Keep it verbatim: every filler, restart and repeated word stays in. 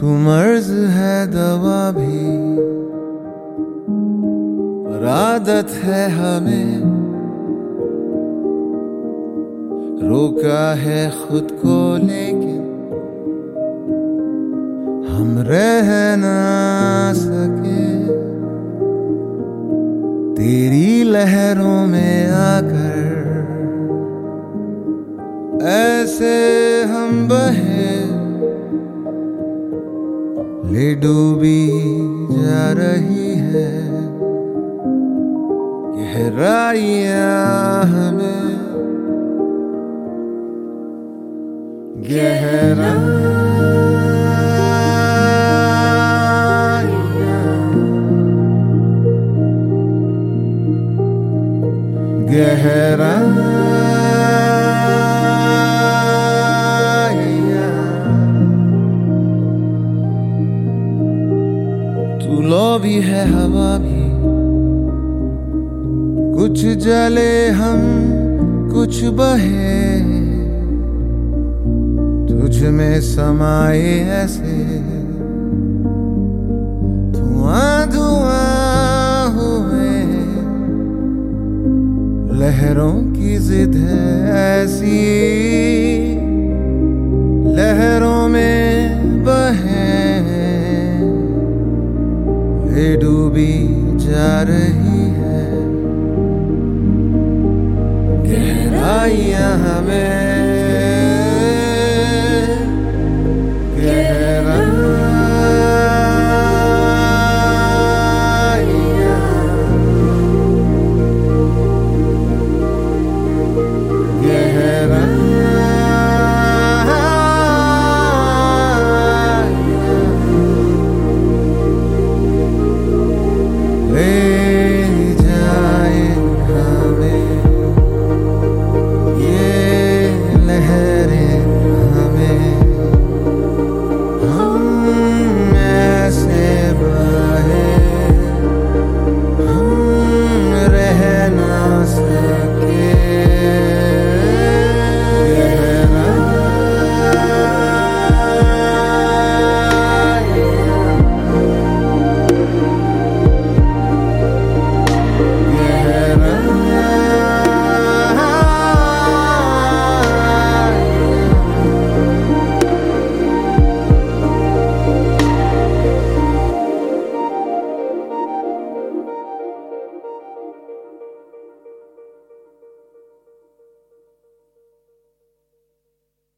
तू मर्ज है दवा भी, पर आदत है हमें, रोका है खुद को लेकिन हम रह ना सके। तेरी लहरों में आकर ऐसे हम बहे, ले डूबी जा रही है गहराइयां हमें, गहराइयां गहराइयां। तू लो भी है हवा भी, कुछ जले हम कुछ बहे, तुझ में समाए ऐसे धुआं धुआं हुए। लहरों की जिद है ऐसी